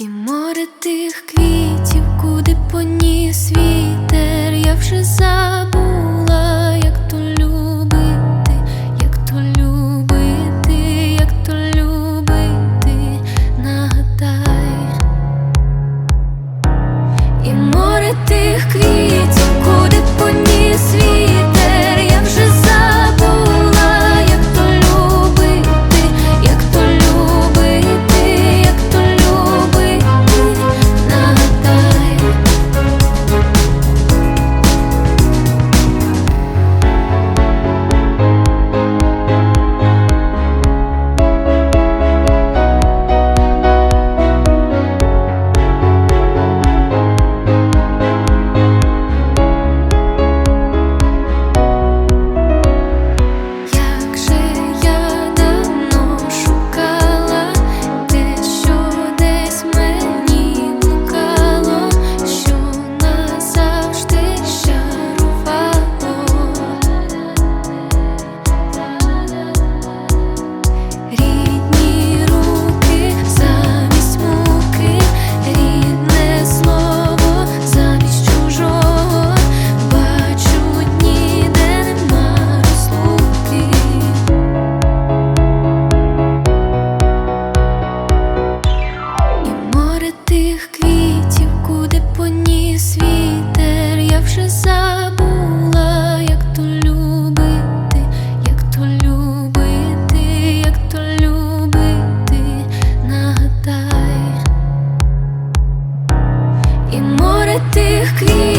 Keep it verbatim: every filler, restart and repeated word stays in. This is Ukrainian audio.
І море тих квітів, куди поніс вітер, я вже забула, як то любити, як то любити, як то любити, нагадай. І море тих квітів, куди поніс вітер, я вже забула, як то любити, як то любити, як то любити, нагадай. Як же я давно шукала те, що десь мені блукало, що назавжди щарувало. Рідні руки замість муки, рідне слово замість чужого. Бачу, ніде нема розлуки. І море тих квітів, куди поніс вітер, я вже забула, як то любити, як то любити, як то любити, нагадай. І море тих квітів,